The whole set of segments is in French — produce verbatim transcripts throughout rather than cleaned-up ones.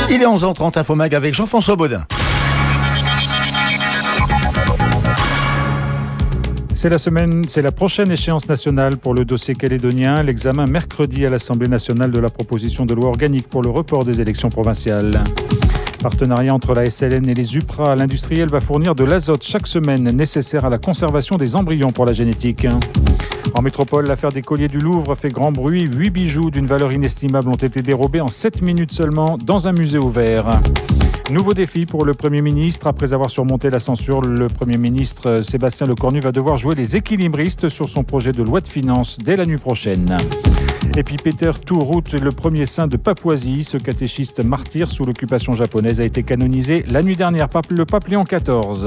Il est onze heures trente, Infomag avec Jean-François Baudin. C'est la semaine, c'est la prochaine échéance nationale pour le dossier calédonien. L'examen mercredi à l'Assemblée nationale de la proposition de loi organique pour le report des élections provinciales. Partenariat entre la S L N et les UPRA. L'industriel va fournir de l'azote chaque semaine nécessaire à la conservation des embryons pour la génétique. En métropole, l'affaire des colliers du Louvre fait grand bruit. Huit bijoux d'une valeur inestimable ont été dérobés en sept minutes seulement dans un musée ouvert. Nouveau défi pour le Premier ministre. Après avoir surmonté la censure, le Premier ministre Sébastien Lecornu va devoir jouer les équilibristes sur son projet de loi de finances dès la nuit prochaine. Et puis Peter Tourout, le premier saint de Papouasie, ce catéchiste martyr sous l'occupation japonaise, a été canonisé la nuit dernière par le pape Léon quatorze.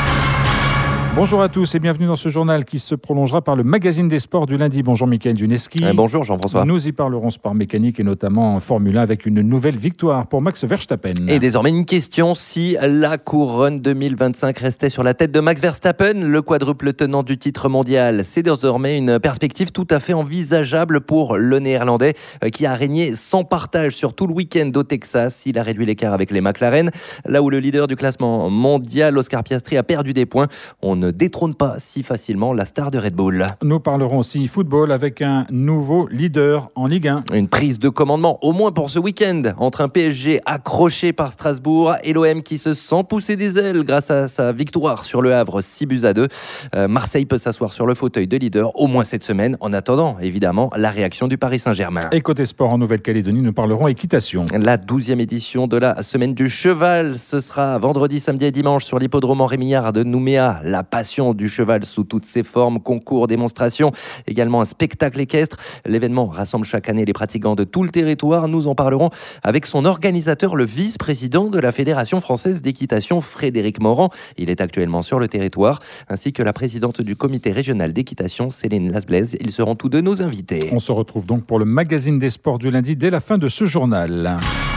Bonjour à tous et bienvenue dans ce journal qui se prolongera par le magazine des sports du lundi. Bonjour Mickaël Duneski. Euh, bonjour Jean-François. Nous y parlerons sport mécanique et notamment en Formule un avec une nouvelle victoire pour Max Verstappen. Et désormais une question, si la couronne deux mille vingt-cinq restait sur la tête de Max Verstappen, le quadruple tenant du titre mondial, c'est désormais une perspective tout à fait envisageable pour le Néerlandais qui a régné sans partage sur tout le week-end au Texas. Il a réduit l'écart avec les McLaren, là où le leader du classement mondial, Oscar Piastri, a perdu des points. On ne détrône pas si facilement la star de Red Bull. Nous parlerons aussi football avec un nouveau leader en Ligue un. Une prise de commandement, au moins pour ce week-end, entre un P S G accroché par Strasbourg et l'O M qui se sent pousser des ailes grâce à sa victoire sur le Havre six buts à deux. Euh, Marseille peut s'asseoir sur le fauteuil de leader au moins cette semaine, en attendant évidemment la réaction du Paris Saint-Germain. Et côté sport en Nouvelle-Calédonie, nous parlerons équitation. La douzième édition de la semaine du cheval, ce sera vendredi, samedi et dimanche sur l'hippodrome Henri Mignard de Nouméa. La passion du cheval sous toutes ses formes, concours, démonstrations, également un spectacle équestre. L'événement rassemble chaque année les pratiquants de tout le territoire. Nous en parlerons avec son organisateur, le vice-président de la Fédération française d'équitation, Frédéric Morand. Il est actuellement sur le territoire, ainsi que la présidente du comité régional d'équitation, Céline Lasblaise. Ils seront tous deux nos invités. On se retrouve donc pour le magazine des sports du lundi dès la fin de ce journal.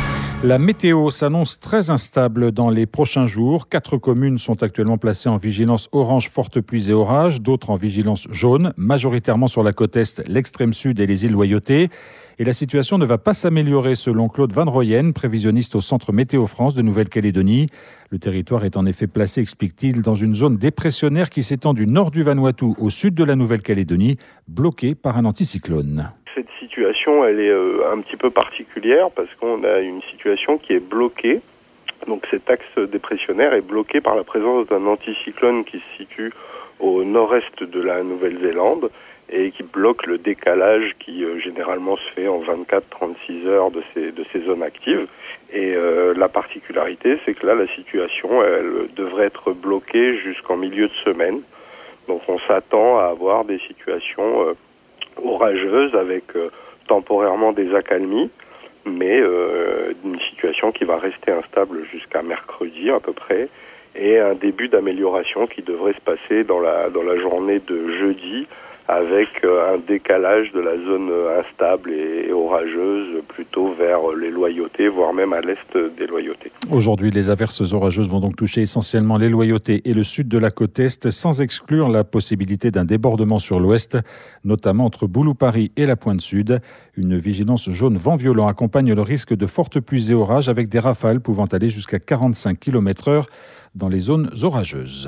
La météo s'annonce très instable dans les prochains jours. Quatre communes sont actuellement placées en vigilance orange, forte pluie et orage, d'autres en vigilance jaune, majoritairement sur la côte est, l'extrême sud et les îles Loyauté. Et la situation ne va pas s'améliorer selon Claude Van Royen, prévisionniste au Centre Météo France de Nouvelle-Calédonie. Le territoire est en effet placé, explique-t-il, dans une zone dépressionnaire qui s'étend du nord du Vanuatu au sud de la Nouvelle-Calédonie, bloquée par un anticyclone. Cette situation, elle est euh, un petit peu particulière parce qu'on a une situation qui est bloquée. Donc cet axe dépressionnaire est bloqué par la présence d'un anticyclone qui se situe au nord-est de la Nouvelle-Zélande et qui bloque le décalage qui euh, généralement se fait en vingt-quatre à trente-six heures de ces, de ces zones actives. Et euh, la particularité, c'est que là, la situation, elle devrait être bloquée jusqu'en milieu de semaine. Donc on s'attend à avoir des situations euh, orageuse avec euh, temporairement des accalmies, mais euh, une situation qui va rester instable jusqu'à mercredi à peu près, et un début d'amélioration qui devrait se passer dans la dans la journée de jeudi, avec euh, un décalage de la zone instable et, et orageuse plutôt vers les Loyautés, voire même à l'est des Loyautés. Aujourd'hui, les averses orageuses vont donc toucher essentiellement les Loyautés et le sud de la côte est, sans exclure la possibilité d'un débordement sur l'ouest, notamment entre Boulou-Paris et la Pointe Sud. Une vigilance jaune vent violent accompagne le risque de fortes pluies et orages avec des rafales pouvant aller jusqu'à quarante-cinq kilomètres heure dans les zones orageuses.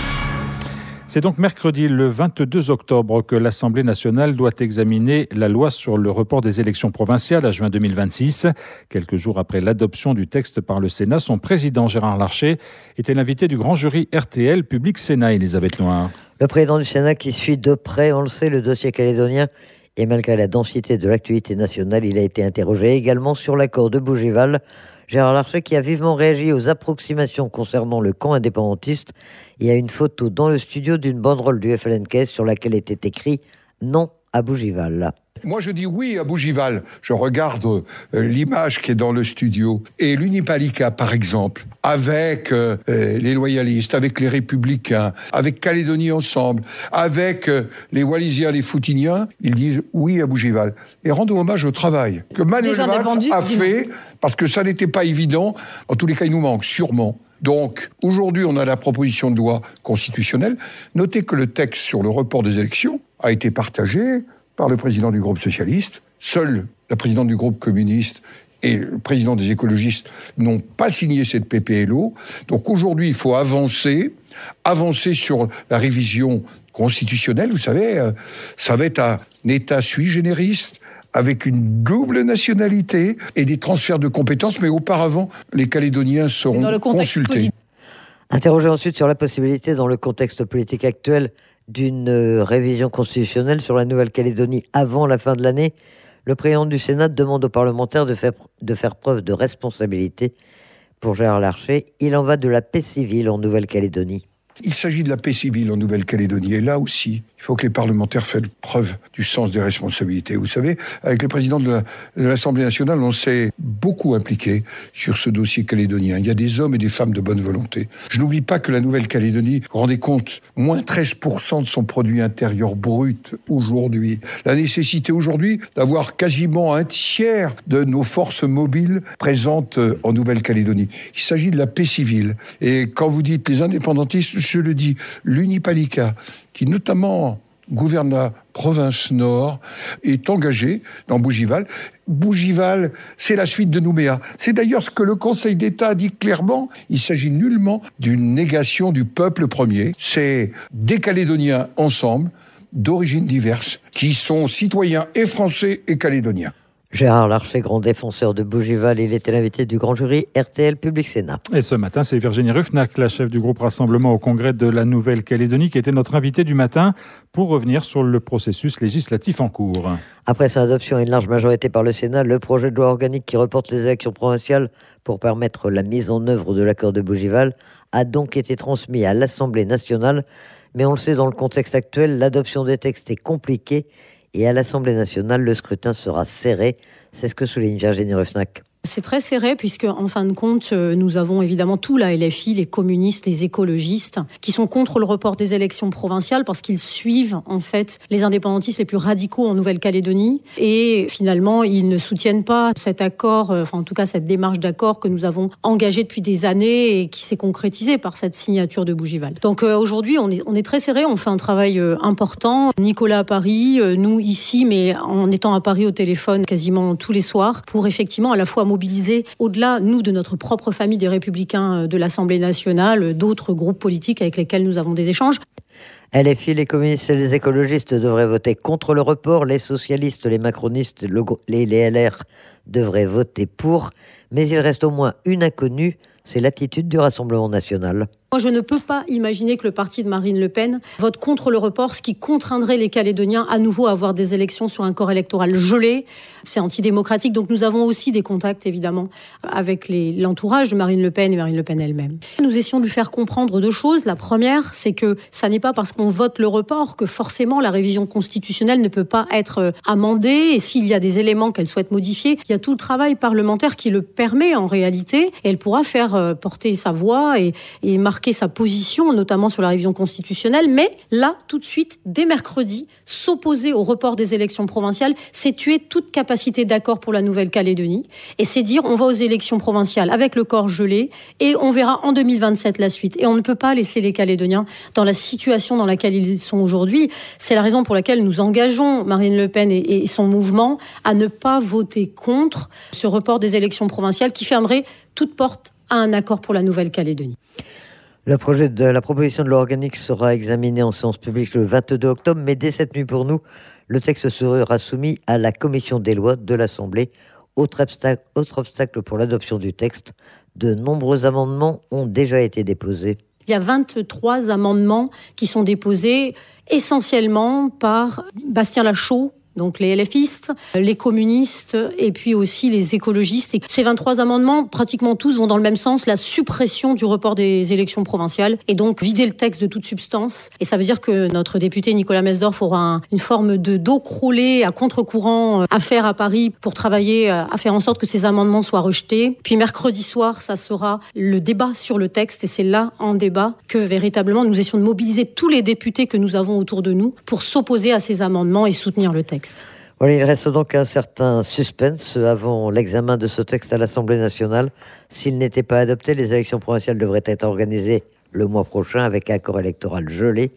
C'est donc mercredi, le vingt-deux octobre, que l'Assemblée nationale doit examiner la loi sur le report des élections provinciales à juin deux mille vingt-six. Quelques jours après l'adoption du texte par le Sénat, son président Gérard Larcher était l'invité du grand jury R T L Public Sénat, Elisabeth Noir. Le président du Sénat qui suit de près, on le sait, le dossier calédonien. Et malgré la densité de l'actualité nationale, il a été interrogé également sur l'accord de Bougival. Gérard Larcher qui a vivement réagi aux approximations concernant le camp indépendantiste. Il y a une photo dans le studio d'une banderole du F L N K sur laquelle était écrit « Non à Bougival ». Moi, je dis oui à Bougival. Je regarde euh, l'image qui est dans le studio. Et l'Unipalica, par exemple, avec euh, les loyalistes, avec les républicains, avec Calédonie Ensemble, avec euh, les Wallisiens, les Foutiniens, ils disent oui à Bougival. Et rendons hommage au travail que Manuel Valls a fait, parce que ça n'était pas évident. En tous les cas, il nous manque sûrement. Donc, aujourd'hui, on a la proposition de loi constitutionnelle. Notez que le texte sur le report des élections a été partagé par le président du groupe socialiste. Seule la présidente du groupe communiste et le président des écologistes n'ont pas signé cette P P L O. Donc aujourd'hui, il faut avancer, avancer sur la révision constitutionnelle. Vous savez, euh, ça va être un État sui generis, avec une double nationalité et des transferts de compétences, mais auparavant, les Calédoniens seront consultés. Politique. Interrogé ensuite sur la possibilité, dans le contexte politique actuel, d'une révision constitutionnelle sur la Nouvelle-Calédonie avant la fin de l'année, le président du Sénat demande aux parlementaires de faire, de faire preuve de responsabilité. Pour Gérard Larcher, il en va de la paix civile en Nouvelle-Calédonie. Il s'agit de la paix civile en Nouvelle-Calédonie. Et là aussi, il faut que les parlementaires fassent preuve du sens des responsabilités. Vous savez, avec le président de, la, de l'Assemblée nationale, on s'est beaucoup impliqué sur ce dossier calédonien. Il y a des hommes et des femmes de bonne volonté. Je n'oublie pas que la Nouvelle-Calédonie, vous vous rendez compte, moins treize pour cent de son produit intérieur brut aujourd'hui. La nécessité aujourd'hui d'avoir quasiment un tiers de nos forces mobiles présentes en Nouvelle-Calédonie. Il s'agit de la paix civile. Et quand vous dites les indépendantistes, je le dis, l'Unipalika, qui notamment gouverne la province nord, est engagé dans Bougival. Bougival, c'est la suite de Nouméa. C'est d'ailleurs ce que le Conseil d'État a dit clairement. Il s'agit nullement d'une négation du peuple premier. C'est des Calédoniens ensemble, d'origines diverses, qui sont citoyens et français et calédoniens. Gérard Larcher, grand défenseur de Bougival, il était l'invité du grand jury R T L Public Sénat. Et ce matin, c'est Virginie Ruffnack, la chef du groupe Rassemblement au Congrès de la Nouvelle-Calédonie, qui était notre invitée du matin pour revenir sur le processus législatif en cours. Après son adoption à une large majorité par le Sénat, le projet de loi organique qui reporte les élections provinciales pour permettre la mise en œuvre de l'accord de Bougival a donc été transmis à l'Assemblée nationale. Mais on le sait, dans le contexte actuel, l'adoption des textes est compliquée. Et à l'Assemblée nationale, le scrutin sera serré. C'est ce que souligne Virginie Ruffnack. C'est très serré puisque, en fin de compte, nous avons évidemment tout la L F I, les communistes, les écologistes, qui sont contre le report des élections provinciales parce qu'ils suivent en fait les indépendantistes les plus radicaux en Nouvelle-Calédonie et finalement ils ne soutiennent pas cet accord, enfin en tout cas cette démarche d'accord que nous avons engagée depuis des années et qui s'est concrétisée par cette signature de Bougival. Donc euh, aujourd'hui on est, on est très serré, on fait un travail euh, important. Nicolas à Paris, euh, nous ici, mais en étant à Paris au téléphone quasiment tous les soirs pour effectivement à la fois mobiliser au-delà, nous, de notre propre famille des Républicains de l'Assemblée nationale, d'autres groupes politiques avec lesquels nous avons des échanges. L F I, les communistes et les écologistes devraient voter contre le report. Les socialistes, les macronistes, le, les, les L R devraient voter pour. Mais il reste au moins une inconnue, c'est l'attitude du Rassemblement national. Moi, je ne peux pas imaginer que le parti de Marine Le Pen vote contre le report, ce qui contraindrait les Calédoniens à nouveau à avoir des élections sur un corps électoral gelé. C'est antidémocratique. Donc nous avons aussi des contacts, évidemment, avec les, l'entourage de Marine Le Pen et Marine Le Pen elle-même. Nous essayons de lui faire comprendre deux choses. La première, c'est que ça n'est pas parce qu'on vote le report que forcément la révision constitutionnelle ne peut pas être amendée. Et s'il y a des éléments qu'elle souhaite modifier, il y a tout le travail parlementaire qui le permet en réalité. Et elle pourra faire porter sa voix et, et marquer sa position, notamment sur la révision constitutionnelle, mais là, tout de suite, dès mercredi, s'opposer au report des élections provinciales, c'est tuer toute capacité d'accord pour la Nouvelle-Calédonie, et c'est dire on va aux élections provinciales avec le corps gelé, et on verra en deux mille vingt-sept la suite. Et on ne peut pas laisser les Calédoniens dans la situation dans laquelle ils sont aujourd'hui. C'est la raison pour laquelle nous engageons Marine Le Pen et, et son mouvement à ne pas voter contre ce report des élections provinciales qui fermerait toute porte à un accord pour la Nouvelle-Calédonie. Le projet de la proposition de loi organique sera examiné en séance publique le vingt-deux octobre, mais dès cette nuit pour nous, le texte sera soumis à la commission des lois de l'Assemblée. Autre obstacle, autre obstacle pour l'adoption du texte, de nombreux amendements ont déjà été déposés. Il y a vingt-trois amendements qui sont déposés essentiellement par Bastien Lachaud, donc les LFistes, les communistes et puis aussi les écologistes. Et ces vingt-trois amendements, pratiquement tous, vont dans le même sens, la suppression du report des élections provinciales et donc vider le texte de toute substance. Et ça veut dire que notre député Nicolas Mesdorf aura un, une forme de dos crawlé à contre-courant à faire à Paris pour travailler à faire en sorte que ces amendements soient rejetés. Puis mercredi soir, ça sera le débat sur le texte et c'est là, en débat, que véritablement nous essayons de mobiliser tous les députés que nous avons autour de nous pour s'opposer à ces amendements et soutenir le texte. Voilà, il reste donc un certain suspense avant l'examen de ce texte à l'Assemblée nationale. S'il n'était pas adopté, les élections provinciales devraient être organisées le mois prochain avec un corps électoral gelé.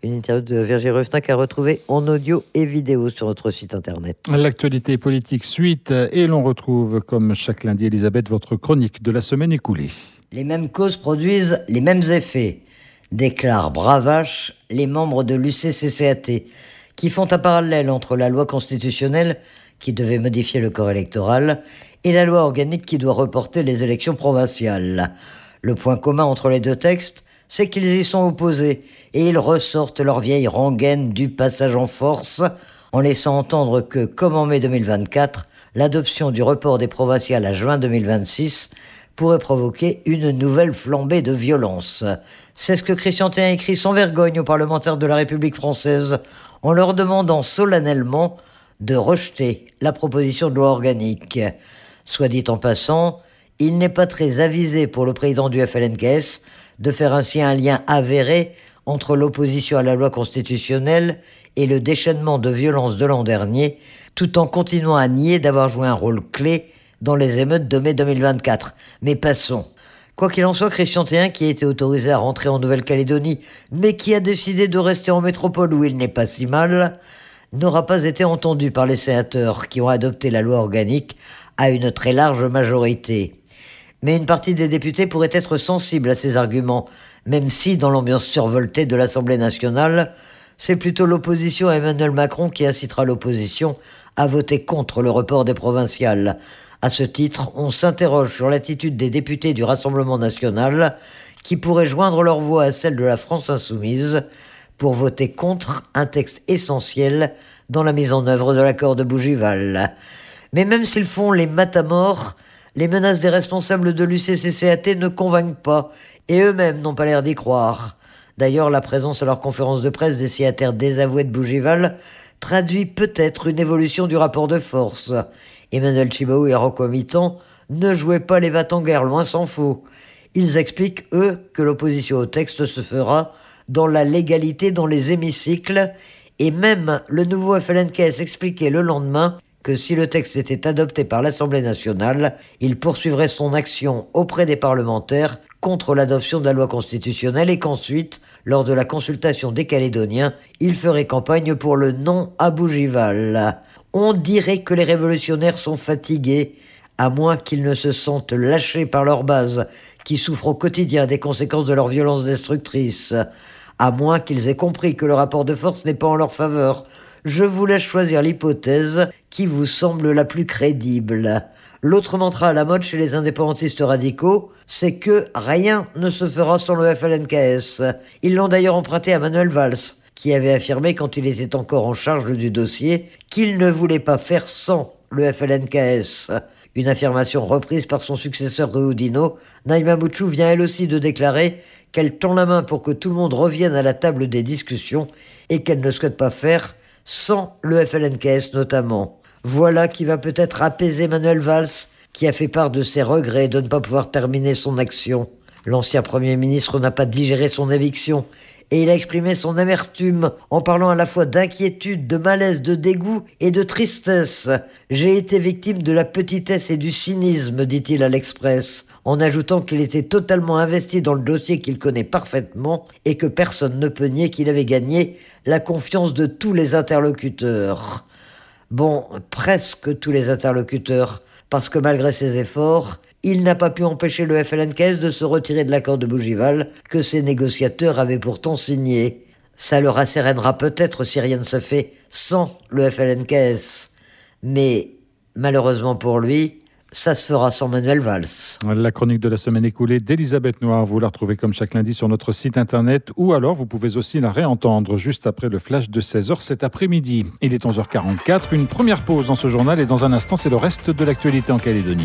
Une interview de Virginie Ruffin à retrouver en audio et vidéo sur notre site internet. L'actualité politique suite et l'on retrouve, comme chaque lundi, Elisabeth, votre chronique de la semaine écoulée. Les mêmes causes produisent les mêmes effets, déclarent bravache les membres de l'U C C C A T, qui font un parallèle entre la loi constitutionnelle qui devait modifier le corps électoral et la loi organique qui doit reporter les élections provinciales. Le point commun entre les deux textes, c'est qu'ils y sont opposés et ils ressortent leur vieille rengaine du passage en force en laissant entendre que, comme en mai deux mille vingt-quatre, l'adoption du report des provinciales à juin deux mille vingt-six pourrait provoquer une nouvelle flambée de violence. C'est ce que Christian Théin écrit sans vergogne aux parlementaires de la République française en leur demandant solennellement de rejeter la proposition de loi organique. Soit dit en passant, il n'est pas très avisé pour le président du F L N K S de faire ainsi un lien avéré entre l'opposition à la loi constitutionnelle et le déchaînement de violence de l'an dernier, tout en continuant à nier d'avoir joué un rôle clé dans les émeutes de mai deux mille vingt-quatre. Mais passons. Quoi qu'il en soit, Christian Théin, qui a été autorisé à rentrer en Nouvelle-Calédonie, mais qui a décidé de rester en métropole où il n'est pas si mal, n'aura pas été entendu par les sénateurs qui ont adopté la loi organique à une très large majorité. Mais une partie des députés pourrait être sensible à ces arguments, même si, dans l'ambiance survoltée de l'Assemblée nationale, c'est plutôt l'opposition à Emmanuel Macron qui incitera l'opposition à voter contre le report des provinciales. À ce titre, on s'interroge sur l'attitude des députés du Rassemblement national qui pourraient joindre leur voix à celle de la France insoumise pour voter contre un texte essentiel dans la mise en œuvre de l'accord de Bougival. Mais même s'ils font les matamores, les menaces des responsables de l'U C C C A T ne convainquent pas, et eux-mêmes n'ont pas l'air d'y croire. D'ailleurs, la présence à leur conférence de presse des signataires désavoués de Bougival traduit peut-être une évolution du rapport de force. Emmanuel Tjibaou et Rocco Mitan ne jouaient pas les va-t-en-guerre, loin s'en faut. Ils expliquent, eux, que l'opposition au texte se fera dans la légalité dans les hémicycles, et même le nouveau F L N K S expliquait le lendemain que si le texte était adopté par l'Assemblée nationale, il poursuivrait son action auprès des parlementaires contre l'adoption de la loi constitutionnelle et qu'ensuite, lors de la consultation des Calédoniens, il ferait campagne pour le non à Bougival. On dirait que les révolutionnaires sont fatigués, à moins qu'ils ne se sentent lâchés par leur base, qui souffrent au quotidien des conséquences de leur violence destructrice, à moins qu'ils aient compris que le rapport de force n'est pas en leur faveur. Je vous laisse choisir l'hypothèse qui vous semble la plus crédible. L'autre mantra à la mode chez les indépendantistes radicaux, c'est que rien ne se fera sans le F L N K S. Ils l'ont d'ailleurs emprunté à Manuel Valls, qui avait affirmé quand il était encore en charge du dossier qu'il ne voulait pas faire sans le F L N K S. Une affirmation reprise par son successeur Reudino. Naïma Mouchou vient elle aussi de déclarer qu'elle tend la main pour que tout le monde revienne à la table des discussions et qu'elle ne souhaite pas faire sans le F L N K S notamment. Voilà qui va peut-être apaiser Manuel Valls, qui a fait part de ses regrets de ne pas pouvoir terminer son action. L'ancien Premier ministre n'a pas digéré son éviction et il a exprimé son amertume en parlant à la fois d'inquiétude, de malaise, de dégoût et de tristesse. « J'ai été victime de la petitesse et du cynisme », dit-il à l'Express, en ajoutant qu'il était totalement investi dans le dossier qu'il connaît parfaitement et que personne ne peut nier qu'il avait gagné la confiance de tous les interlocuteurs. Bon, presque tous les interlocuteurs, parce que malgré ses efforts, il n'a pas pu empêcher le F L N K S de se retirer de l'accord de Bougival que ses négociateurs avaient pourtant signé. Ça le rassérénera peut-être si rien ne se fait sans le F L N K S. Mais, malheureusement pour lui, ça se fera sans Manuel Valls. La chronique de la semaine écoulée d'Elisabeth Noir, vous la retrouvez comme chaque lundi sur notre site internet ou alors vous pouvez aussi la réentendre juste après le flash de seize heures cet après-midi. Il est onze heures quarante-quatre, une première pause dans ce journal et dans un instant c'est le reste de l'actualité en Calédonie.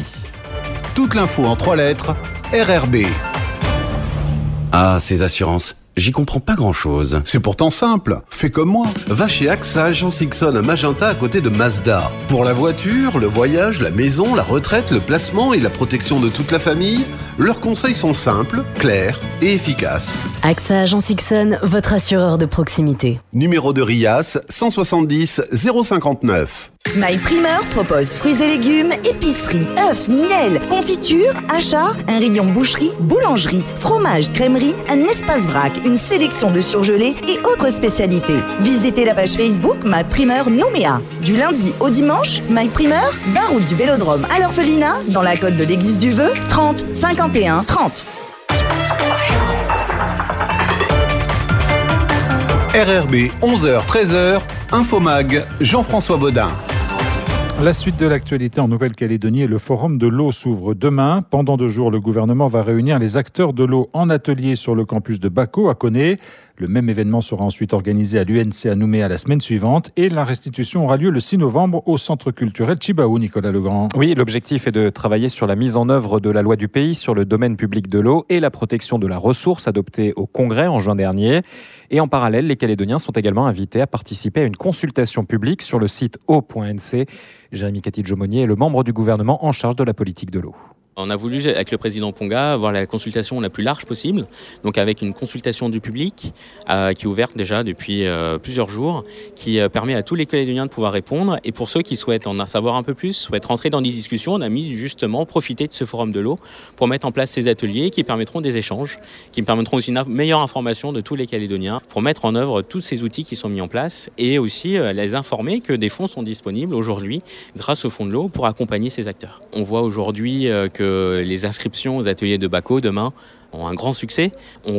Toute l'info en trois lettres, R R B. Ah, ces assurances, j'y comprends pas grand-chose. C'est pourtant simple, fais comme moi. Va chez AXA Agence Ixon à Magenta à côté de Mazda. Pour la voiture, le voyage, la maison, la retraite, le placement et la protection de toute la famille, Leurs conseils sont simples, clairs et efficaces. AXA Agence Ixon, votre assureur de proximité. Numéro de R I A S cent soixante-dix zéro cinquante-neuf. My Primeur propose fruits et légumes, épicerie, œufs, miel, confiture, achats, un rayon boucherie, boulangerie, fromage, crèmerie, un espace vrac, une sélection de surgelés et autres spécialités. Visitez la page Facebook My Primeur Nouméa. Du lundi au dimanche, My Primeur, vingt route du Vélodrome à l'Orphelinat, dans la côte de l'Église du Vœu, trente cinquante et un trente. R R B, onze heures treize heures, Infomag, Jean-François Baudin. La suite de l'actualité en Nouvelle-Calédonie et le forum de l'eau s'ouvre demain. Pendant deux jours, le gouvernement va réunir les acteurs de l'eau en atelier sur le campus de Bako à Koné. Le même événement sera ensuite organisé à l'U N C à Nouméa la semaine suivante et la restitution aura lieu le six novembre au centre culturel Chibaou, Nicolas Legrand. Oui, l'objectif est de travailler sur la mise en œuvre de la loi du pays sur le domaine public de l'eau et la protection de la ressource adoptée au Congrès en juin dernier. Et en parallèle, les Calédoniens sont également invités à participer à une consultation publique sur le site eau point n c. Jérémy Catidjomonier est le membre du gouvernement en charge de la politique de l'eau. On a voulu, avec le président Ponga, avoir la consultation la plus large possible, donc avec une consultation du public euh, qui est ouverte déjà depuis euh, plusieurs jours, qui euh, permet à tous les Calédoniens de pouvoir répondre. Et pour ceux qui souhaitent en savoir un peu plus, souhaitent rentrer dans des discussions, on a mis justement profiter de ce forum de l'eau pour mettre en place ces ateliers qui permettront des échanges, qui permettront aussi une meilleure information de tous les Calédoniens pour mettre en œuvre tous ces outils qui sont mis en place et aussi euh, les informer que des fonds sont disponibles aujourd'hui grâce au Fonds de l'eau pour accompagner ces acteurs. On voit aujourd'hui euh, que les inscriptions aux ateliers de Bako demain ont un grand succès.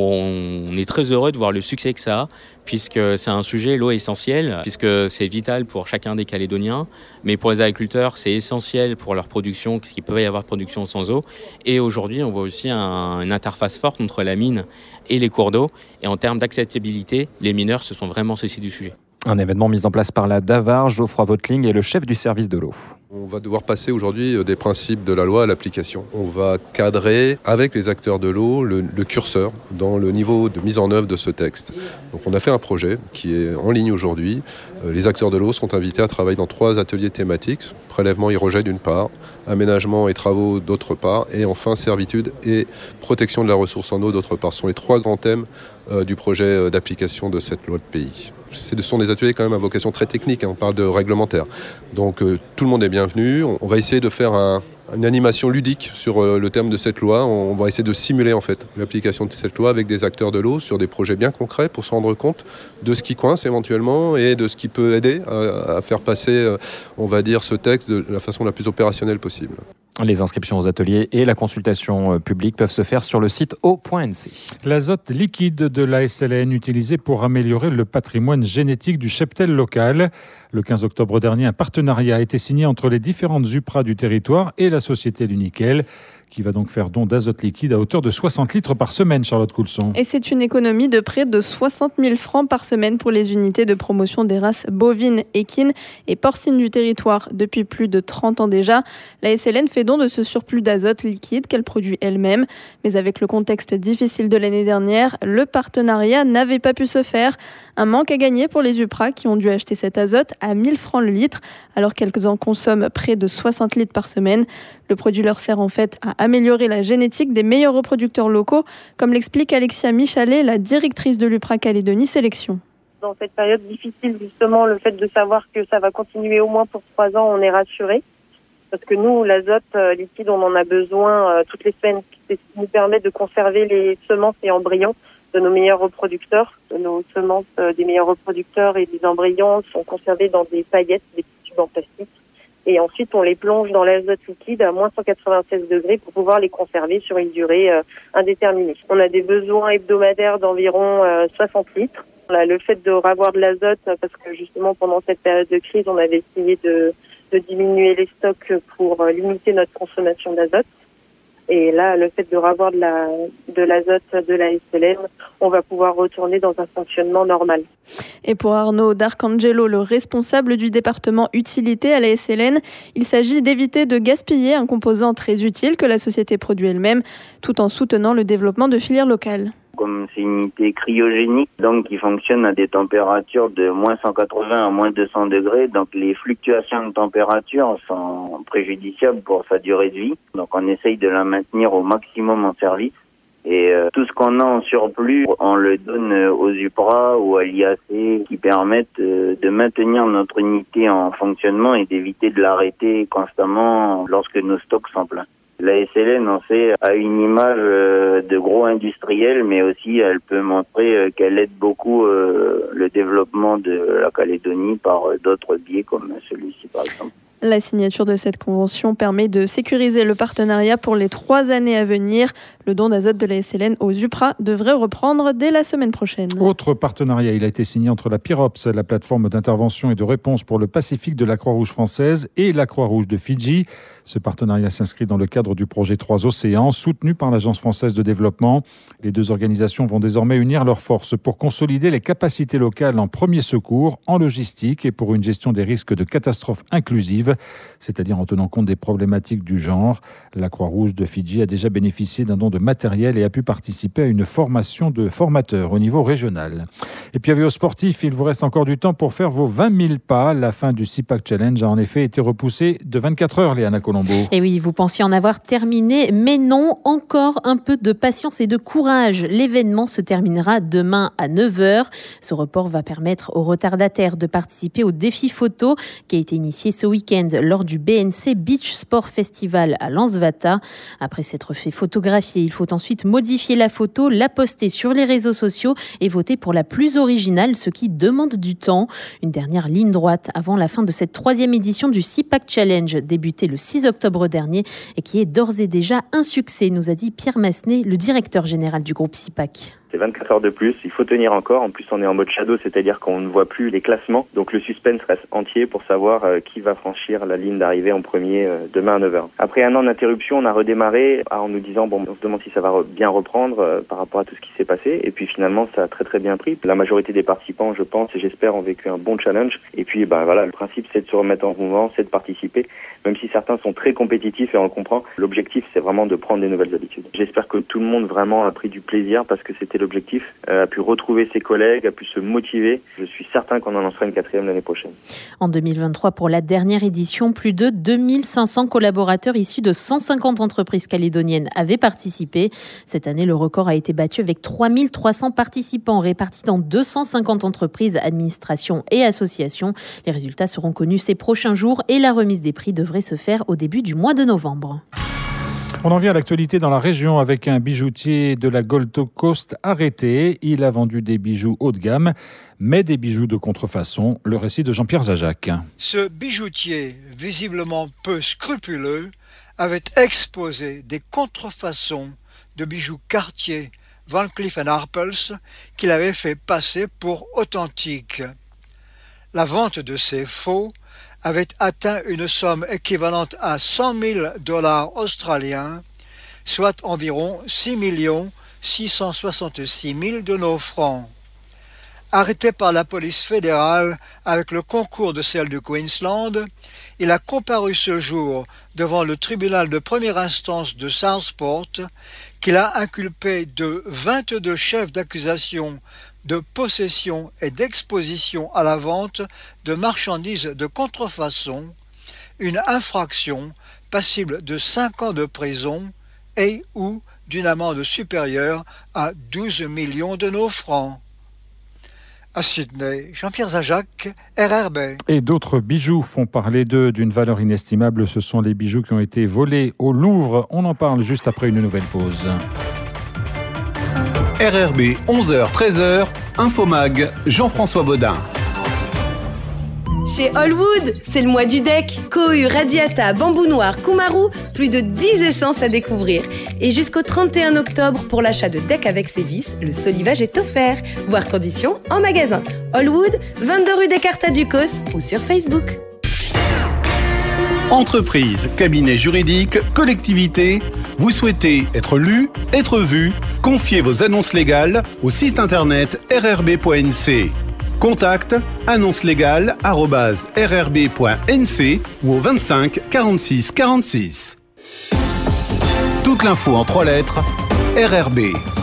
On est très heureux de voir le succès que ça a, puisque c'est un sujet, l'eau est essentielle, puisque c'est vital pour chacun des Calédoniens, mais pour les agriculteurs, c'est essentiel pour leur production, parce qu'il peut y avoir de production sans eau. Et aujourd'hui, on voit aussi un, une interface forte entre la mine et les cours d'eau. Et en termes d'acceptabilité, les mineurs se sont vraiment saisis du sujet. Un événement mis en place par la Davar, Geoffroy Vautling est le chef du service de l'eau. On va devoir passer aujourd'hui des principes de la loi à l'application. On va cadrer avec les acteurs de l'eau le, le curseur dans le niveau de mise en œuvre de ce texte. Donc on a fait un projet qui est en ligne aujourd'hui. Les acteurs de l'eau sont invités à travailler dans trois ateliers thématiques. Prélèvement et rejet d'une part, aménagement et travaux d'autre part, et enfin servitude et protection de la ressource en eau d'autre part. Ce sont les trois grands thèmes euh, du projet d'application de cette loi de pays. Ce sont des ateliers quand même à vocation très technique, hein, on parle de réglementaire. Donc euh, tout le monde est bienvenu. On, on va essayer de faire un, une animation ludique sur euh, le thème de cette loi. On, on va essayer de simuler en fait l'application de cette loi avec des acteurs de l'eau sur des projets bien concrets pour se rendre compte de ce qui coince éventuellement et de ce qui peut aider à, à faire passer, euh, on va dire, ce texte de la façon la plus opérationnelle possible. Les inscriptions aux ateliers et la consultation publique peuvent se faire sur le site eau point n c. L'azote liquide de la S L N utilisé pour améliorer le patrimoine génétique du cheptel local. Le quinze octobre dernier, un partenariat a été signé entre les différentes U P R A du territoire et la Société du Nickel, qui va donc faire don d'azote liquide à hauteur de soixante litres par semaine, Charlotte Coulson. Et c'est une économie de près de soixante mille francs par semaine pour les unités de promotion des races bovines, équines et porcines du territoire. Depuis plus de trente ans déjà, la S L N fait don de ce surplus d'azote liquide qu'elle produit elle-même. Mais avec le contexte difficile de l'année dernière, le partenariat n'avait pas pu se faire. Un manque à gagner pour les U P R A qui ont dû acheter cet azote à mille francs le litre, alors qu'elles en consomment près de soixante litres par semaine. Le produit leur sert en fait à améliorer la génétique des meilleurs reproducteurs locaux, comme l'explique Alexia Michalet, la directrice de l'U P R A Calédonie Sélection. Dans cette période difficile, justement, le fait de savoir que ça va continuer au moins pour trois ans, on est rassuré. Parce que nous, l'azote euh, liquide, on en a besoin euh, toutes les semaines. C'est ce qui nous permet de conserver les semences et embryons de nos meilleurs reproducteurs. Nos semences euh, des meilleurs reproducteurs et des embryons sont conservés dans des paillettes, des petits tubes en plastique. Et ensuite, on les plonge dans l'azote liquide à moins cent quatre-vingt-seize degrés pour pouvoir les conserver sur une durée euh, indéterminée. On a des besoins hebdomadaires d'environ euh, soixante litres. Là, le fait de ravoir de l'azote, parce que justement, pendant cette période de crise, on avait essayé de, de diminuer les stocks pour euh, limiter notre consommation d'azote. Et là, le fait de ravoir de la, de l'azote de la S L N, on va pouvoir retourner dans un fonctionnement normal. Et pour Arnaud D'Arcangelo, le responsable du département utilité à la S L N, il s'agit d'éviter de gaspiller un composant très utile que la société produit elle-même, tout en soutenant le développement de filières locales. Comme c'est une unité cryogénique, donc qui fonctionne à des températures de moins cent quatre-vingts à moins deux cents degrés, donc les fluctuations de température sont préjudiciables pour sa durée de vie. Donc on essaye de la maintenir au maximum en service. Et euh, tout ce qu'on a en surplus, on le donne aux U P R A ou à l'I A C qui permettent euh, de maintenir notre unité en fonctionnement et d'éviter de l'arrêter constamment lorsque nos stocks sont pleins. La S L N, on sait, a une image euh, de gros industriel, mais aussi elle peut montrer euh, qu'elle aide beaucoup euh, le développement de la Calédonie par euh, d'autres biais comme celui-ci par exemple. La signature de cette convention permet de sécuriser le partenariat pour les trois années à venir. Le don d'azote de la S L N aux U P R A devrait reprendre dès la semaine prochaine. Autre partenariat, il a été signé entre la PIROPS, la plateforme d'intervention et de réponse pour le Pacifique de la Croix-Rouge française, et la Croix-Rouge de Fidji. Ce partenariat s'inscrit dans le cadre du projet Trois Océans, soutenu par l'Agence française de développement. Les deux organisations vont désormais unir leurs forces pour consolider les capacités locales en premier secours, en logistique et pour une gestion des risques de catastrophes inclusives, c'est-à-dire en tenant compte des problématiques du genre. La Croix-Rouge de Fidji a déjà bénéficié d'un don de matériel et a pu participer à une formation de formateurs au niveau régional. Et puis, avis aux sportifs, il vous reste encore du temps pour faire vos vingt mille pas. La fin du CIPAC Challenge a en effet été repoussée de vingt-quatre heures, Léana Colombo. Et oui, vous pensiez en avoir terminé, mais non, encore un peu de patience et de courage. L'événement se terminera demain à neuf heures. Ce report va permettre aux retardataires de participer au défi photo qui a été initié ce week-end lors du B N C Beach Sport Festival à Lansvata. Après s'être fait photographier, il faut ensuite modifier la photo, la poster sur les réseaux sociaux et voter pour la plus originale, ce qui demande du temps. Une dernière ligne droite avant la fin de cette troisième édition du CIPAC Challenge, débutée le six octobre dernier et qui est d'ores et déjà un succès, nous a dit Pierre Massenet, le directeur général du groupe CIPAC. C'est vingt-quatre heures de plus, il faut tenir encore. En plus, on est en mode shadow, c'est-à-dire qu'on ne voit plus les classements. Donc le suspense reste entier pour savoir euh, qui va franchir la ligne d'arrivée en premier euh, demain à neuf heures. Après un an d'interruption, on a redémarré en nous disant, bon, on se demande si ça va re- bien reprendre euh, par rapport à tout ce qui s'est passé. Et puis finalement, ça a très très bien pris. La majorité des participants, je pense, et j'espère, ont vécu un bon challenge. Et puis, ben voilà, le principe, c'est de se remettre en mouvement, c'est de participer. Même si certains sont très compétitifs et on le comprend, l'objectif, c'est vraiment de prendre des nouvelles habitudes. J'espère que tout le monde vraiment a pris du plaisir parce que c'était l'objectif, euh, a pu retrouver ses collègues, a pu se motiver. Je suis certain qu'on en lancera une quatrième l'année prochaine. En deux mille vingt-trois, pour la dernière édition, plus de deux mille cinq cents collaborateurs issus de cent cinquante entreprises calédoniennes avaient participé. Cette année, le record a été battu avec trois mille trois cents participants répartis dans deux cent cinquante entreprises, administrations et associations. Les résultats seront connus ces prochains jours et la remise des prix devrait se faire au début du mois de novembre. On en vient à l'actualité dans la région avec un bijoutier de la Gold Coast arrêté. Il a vendu des bijoux haut de gamme, mais des bijoux de contrefaçon. Le récit de Jean-Pierre Zajac. Ce bijoutier, visiblement peu scrupuleux, avait exposé des contrefaçons de bijoux Cartier, Van Cleef and Arpels qu'il avait fait passer pour authentiques. La vente de ces faux avait atteint une somme équivalente à cent mille dollars australiens, soit environ six millions six cent soixante-six mille de nos francs. Arrêté par la police fédérale avec le concours de celle du Queensland, il a comparu ce jour devant le tribunal de première instance de Southport qu'il a inculpé de vingt-deux chefs d'accusation de possession et d'exposition à la vente de marchandises de contrefaçon, une infraction passible de cinq ans de prison et ou d'une amende supérieure à douze millions de nos francs. À Sydney, Jean-Pierre Zajac, R R B. Et d'autres bijoux font parler d'eux d'une valeur inestimable. Ce sont les bijoux qui ont été volés au Louvre. On en parle juste après une nouvelle pause. R R B, onze heures treize heures, Infomag, Jean-François Baudin. Chez Allwood, c'est le mois du deck. Cohu, Radiata, Bambou Noir, Kumaru, plus de dix essences à découvrir. Et jusqu'au trente et un octobre, pour l'achat de deck avec ses vis, le solivage est offert. Voir conditions en magasin. Allwood, vingt-deux rue des Cartes à Ducos ou sur Facebook. Entreprise, cabinet juridique, collectivité, vous souhaitez être lu, être vu, confiez vos annonces légales au site internet r r b point n c. Contact annonce légale arobase r r b point n c ou au vingt-cinq quarante-six quarante-six. Toute l'info en trois lettres, R R B.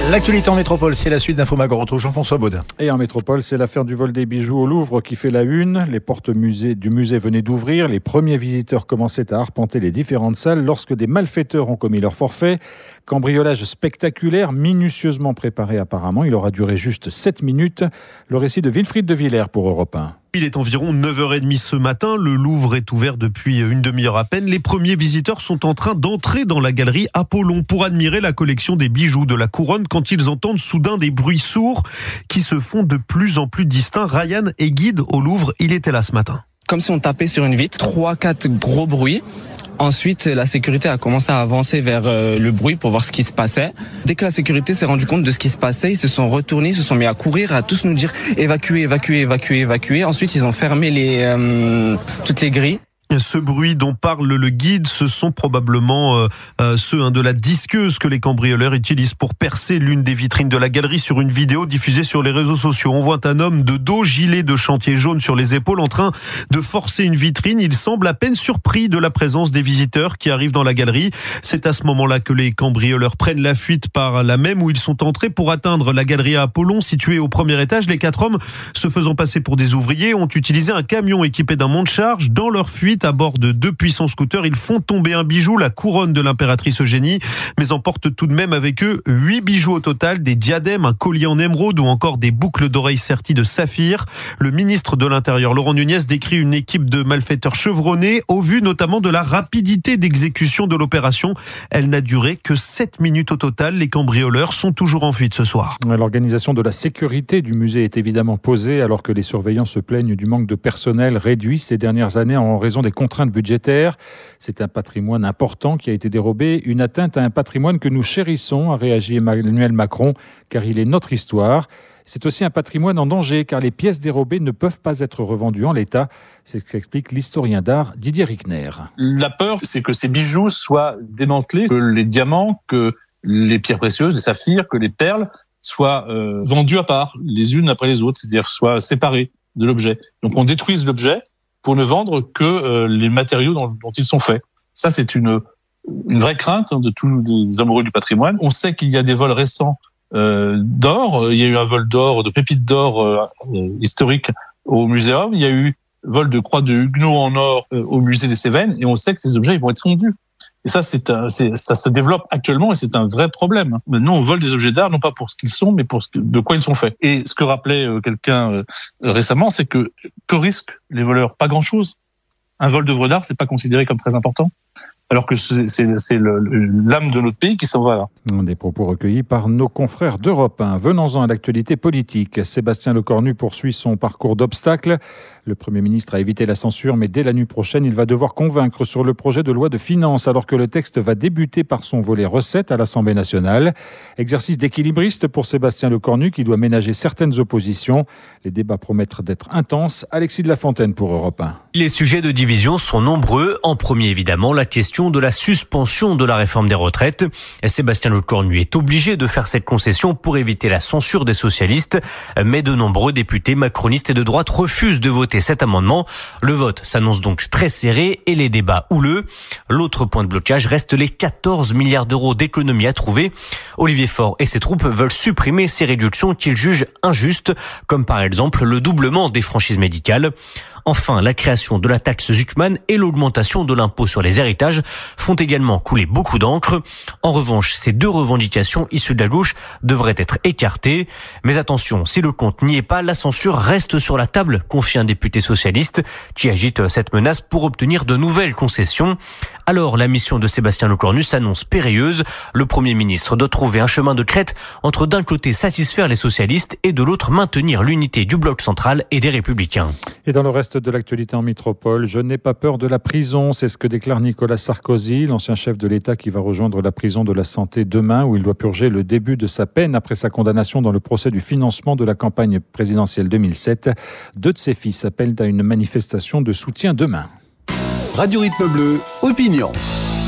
L'actualité en métropole, c'est la suite d'Info Mag. On retrouve Jean-François Baudin. Et en métropole, c'est l'affaire du vol des bijoux au Louvre qui fait la une. Les portes musées, du musée venaient d'ouvrir. Les premiers visiteurs commençaient à arpenter les différentes salles lorsque des malfaiteurs ont commis leur forfait. Cambriolage spectaculaire, minutieusement préparé apparemment. Il aura duré juste sept minutes. Le récit de Wilfried de Villers pour Europe un. Il est environ neuf heures trente ce matin. Le Louvre est ouvert depuis une demi-heure à peine. Les premiers visiteurs sont en train d'entrer dans la galerie Apollon pour admirer la collection des bijoux de la couronne quand ils entendent soudain des bruits sourds qui se font de plus en plus distincts. Ryan est guide au Louvre. Il était là ce matin. Comme si on tapait sur une vitre, trois, quatre gros bruits. Ensuite, la sécurité a commencé à avancer vers euh, le bruit pour voir ce qui se passait. Dès que la sécurité s'est rendu compte de ce qui se passait, ils se sont retournés, ils se sont mis à courir, à tous nous dire évacuer, évacuer, évacuer, évacuer. Ensuite, ils ont fermé les, euh, toutes les grilles. Ce bruit dont parle le guide, ce sont probablement euh, euh, ceux hein, de la disqueuse que les cambrioleurs utilisent pour percer l'une des vitrines de la galerie. Sur une vidéo diffusée sur les réseaux sociaux, on voit un homme de dos, gilet de chantier jaune sur les épaules, en train de forcer une vitrine. Il semble à peine surpris de la présence des visiteurs qui arrivent dans la galerie. C'est à ce moment-là que les cambrioleurs prennent la fuite par la même où ils sont entrés pour atteindre la galerie Apollon, située au premier étage. Les quatre hommes, se faisant passer pour des ouvriers, ont utilisé un camion équipé d'un monte-charge. Dans leur fuite, à bord de deux puissants scooters, ils font tomber un bijou, la couronne de l'impératrice Eugénie, mais emportent tout de même avec eux huit bijoux au total, des diadèmes, un collier en émeraude ou encore des boucles d'oreilles serties de saphir. Le ministre de l'Intérieur, Laurent Nunez, décrit une équipe de malfaiteurs chevronnés au vu notamment de la rapidité d'exécution de l'opération. Elle n'a duré que sept minutes au total. Les cambrioleurs sont toujours en fuite ce soir. L'organisation de la sécurité du musée est évidemment posée alors que les surveillants se plaignent du manque de personnel réduit ces dernières années en raison des contraintes budgétaires. C'est un patrimoine important qui a été dérobé, une atteinte à un patrimoine que nous chérissons, a réagi Emmanuel Macron, car il est notre histoire. C'est aussi un patrimoine en danger, car les pièces dérobées ne peuvent pas être revendues en l'état. C'est ce qu'explique l'historien d'art Didier Rickner. La peur, c'est que ces bijoux soient démantelés, que les diamants, que les pierres précieuses, les saphirs, que les perles soient euh, vendus à part, les unes après les autres, c'est-à-dire soient séparées de l'objet. Donc on détruise l'objet pour ne vendre que euh, les matériaux dont, dont ils sont faits. Ça, c'est une, une vraie crainte hein, de tous les amoureux du patrimoine. On sait qu'il y a des vols récents euh, d'or. Il y a eu un vol d'or, de pépites d'or euh, euh, historiques au muséum. Il y a eu vol de croix de Huguenot en or euh, au musée des Cévennes. Et on sait que ces objets ils vont être fondus. Et ça, c'est, un, c'est ça se développe actuellement et c'est un vrai problème. Maintenant, on vole des objets d'art non pas pour ce qu'ils sont, mais pour ce que, de quoi ils sont faits. Et ce que rappelait euh, quelqu'un euh, récemment, c'est que que risquent les voleurs? Pas grand-chose. Un vol d'œuvre d'art, c'est pas considéré comme très important. Alors que c'est, c'est, c'est le, l'âme de notre pays qui s'en va là. Des propos recueillis par nos confrères d'Europe un. Venons-en à l'actualité politique. Sébastien Lecornu poursuit son parcours d'obstacles. Le Premier ministre a évité la censure, mais dès la nuit prochaine, il va devoir convaincre sur le projet de loi de finances, alors que le texte va débuter par son volet recettes à l'Assemblée nationale. Exercice d'équilibriste pour Sébastien Lecornu, qui doit ménager certaines oppositions. Les débats promettent d'être intenses. Alexis de la Fontaine pour Europe un. Les sujets de division sont nombreux. En premier, évidemment, la question de la suspension de la réforme des retraites. Sébastien Lecornu est obligé de faire cette concession pour éviter la censure des socialistes, mais de nombreux députés macronistes et de droite refusent de voter cet amendement. Le vote s'annonce donc très serré et les débats houleux. L'autre point de blocage reste les quatorze milliards d'euros d'économies à trouver. Olivier Faure et ses troupes veulent supprimer ces réductions qu'ils jugent injustes, comme par exemple le doublement des franchises médicales. Enfin, la création de la taxe Zuckman et l'augmentation de l'impôt sur les héritages font également couler beaucoup d'encre. En revanche, ces deux revendications issues de la gauche devraient être écartées. Mais attention, si le compte n'y est pas, la censure reste sur la table, confie un député socialiste qui agite cette menace pour obtenir de nouvelles concessions. Alors, la mission de Sébastien Lecornu s'annonce périlleuse. Le Premier ministre doit trouver un chemin de crête entre d'un côté satisfaire les socialistes et de l'autre maintenir l'unité du bloc central et des Républicains. Et dans le reste de l'actualité en métropole, je n'ai pas peur de la prison, c'est ce que déclare Nicolas Sarkozy, l'ancien chef de l'État qui va rejoindre la prison de la Santé demain, où il doit purger le début de sa peine après sa condamnation dans le procès du financement de la campagne présidentielle deux mille sept. Deux de ses fils appellent à une manifestation de soutien demain. Radio Rythme Bleu, opinion.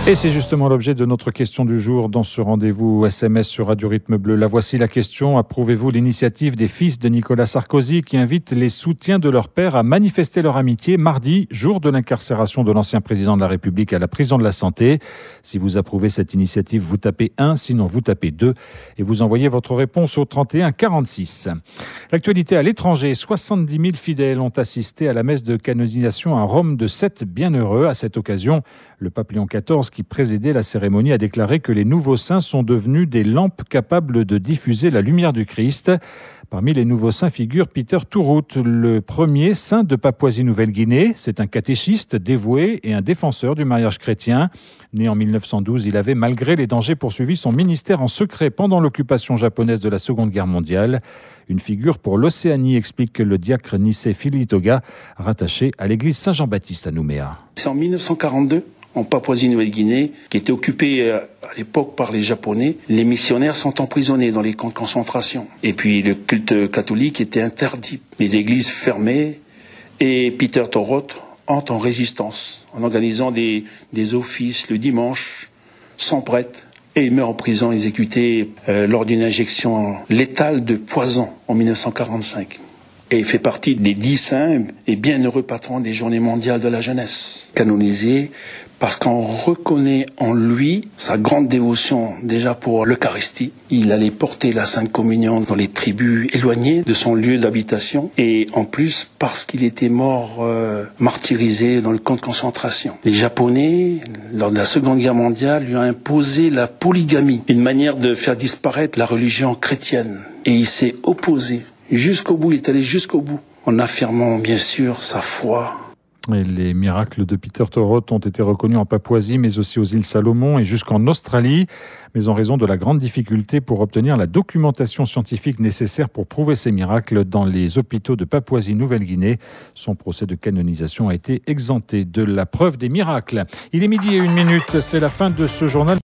Et c'est justement l'objet de notre question du jour dans ce rendez-vous S M S sur Radio Rythme Bleu. La voici la question. Approuvez-vous l'initiative des fils de Nicolas Sarkozy qui invitent les soutiens de leur père à manifester leur amitié mardi, jour de l'incarcération de l'ancien président de la République à la prison de la Santé? Si vous approuvez cette initiative, vous tapez un, sinon vous tapez deux et vous envoyez votre réponse au trente et un quarante-six. L'actualité à l'étranger, soixante-dix mille fidèles ont assisté à la messe de canonisation à Rome de sept bienheureux. À cette occasion, le pape Léon quatorze, qui présidait la cérémonie, a déclaré que les nouveaux saints sont devenus des lampes capables de diffuser la lumière du Christ. Parmi les nouveaux saints figure Peter Tourout, le premier saint de Papouasie-Nouvelle-Guinée. C'est un catéchiste dévoué et un défenseur du mariage chrétien. Né en mille neuf cent douze, il avait, malgré les dangers, poursuivi son ministère en secret pendant l'occupation japonaise de la Seconde Guerre mondiale. Une figure pour l'Océanie, explique le diacre Nissé Filitoga, rattaché à l'église Saint-Jean-Baptiste à Nouméa. C'est en mille neuf cent quarante-deux, en Papouasie-Nouvelle-Guinée, qui était occupée à l'époque par les Japonais. Les missionnaires sont emprisonnés dans les camps de concentration. Et puis le culte catholique était interdit. Les églises fermées. Et Peter Tourout entre en résistance en organisant des, des offices le dimanche, sans prêtre. Et il meurt en prison exécuté euh, lors d'une injection létale de poison en mille neuf cent quarante-cinq. Et il fait partie des dix saints et bienheureux patrons des Journées mondiales de la jeunesse, canonisés parce qu'on reconnaît en lui sa grande dévotion déjà pour l'Eucharistie. Il allait porter la Sainte Communion dans les tribus éloignées de son lieu d'habitation et en plus parce qu'il était mort euh, martyrisé dans le camp de concentration. Les Japonais, lors de la Seconde Guerre mondiale, lui ont imposé la polygamie, une manière de faire disparaître la religion chrétienne. Et il s'est opposé jusqu'au bout, il est allé jusqu'au bout, en affirmant bien sûr sa foi. Et les miracles de Peter Tourout ont été reconnus en Papouasie, mais aussi aux îles Salomon et jusqu'en Australie. Mais en raison de la grande difficulté pour obtenir la documentation scientifique nécessaire pour prouver ces miracles dans les hôpitaux de Papouasie-Nouvelle-Guinée, son procès de canonisation a été exempté de la preuve des miracles. Il est midi et une minute, c'est la fin de ce journal.